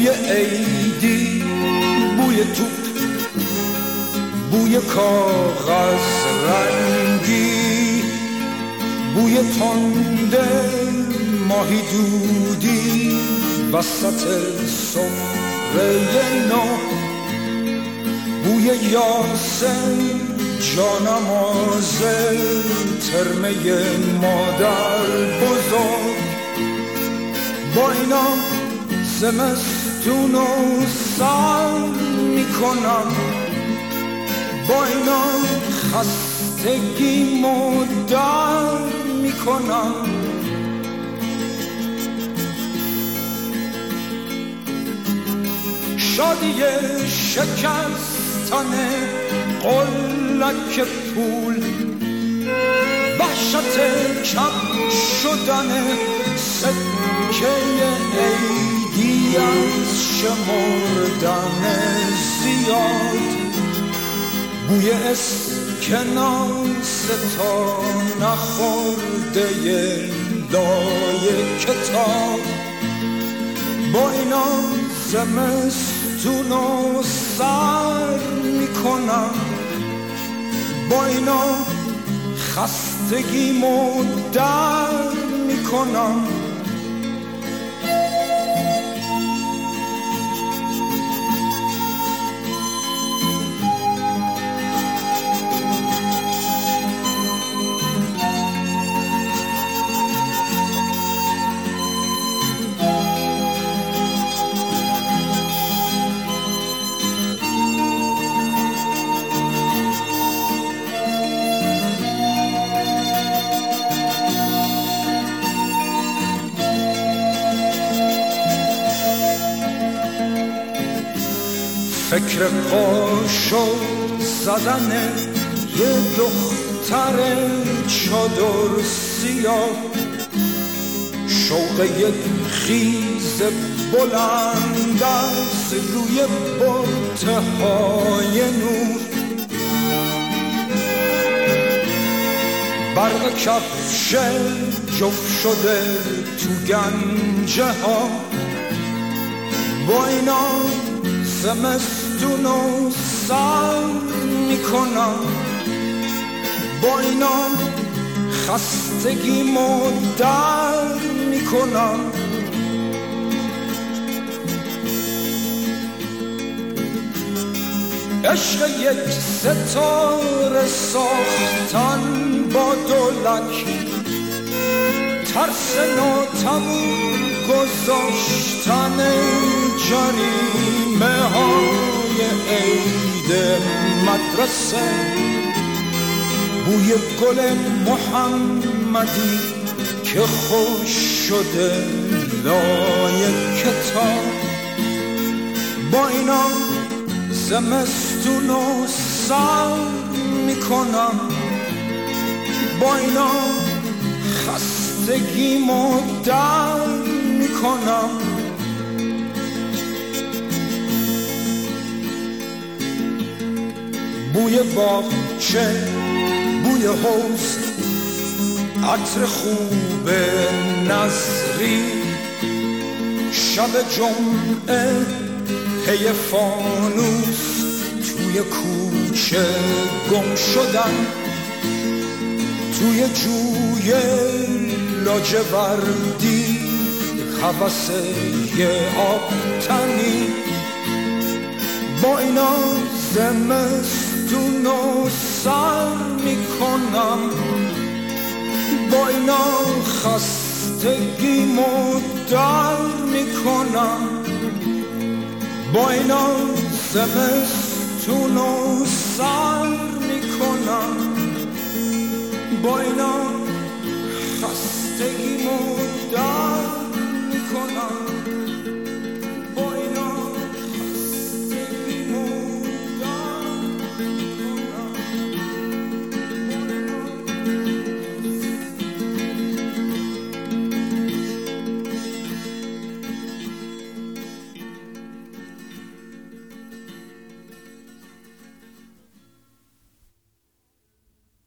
بوی عیدی، بوی توپ، بوی کاغذ رنگی، بوی تنده ماهی دودی وسط سفره نو، بوی یاسین جانماز ترمه مادر بزرگ. با اینا زمستون و سر میکنم، با اینا خستگی مدر میکنم. شادی شکستن قلک پول، وحشت کم شدن سکه عیدی از شمردن زیاد، بوی اسکناس تا نخورده لای کتاب. با اینا زمستون و سر میکنم، با اینا خستگی مدر میکنم. فکر قاشو زدن یه دختر چادر سیاه، شوق یک خیز بلند از روی برتهای نور، برق کفش جفت شده تو گنجه ها. با اینا زمستون و سر میکنم، با اینا خستگی مدر میکنم. عشق یک ستاره ساختن با دولک، ترس ناتموم گذاشتن جریمه های عید مدرسه، بوی گل محمدی که خوش شده لای کتاب. با اینا زمستون و سر میکنم، با اینا خستگی مدر میکنم. بوی باغچه، بوی حوض، عطر خوب نظری، شب جمعه پی فانوس توی کوچه گم شدن، توی جوی لاجوردی هوس یه آبتنی. با اینا زمستون و سر میکنم، با اینا خستگی مدر میکنم. با اینا زمستون و سر میکنم، با اینا خستگی مدر میکنم.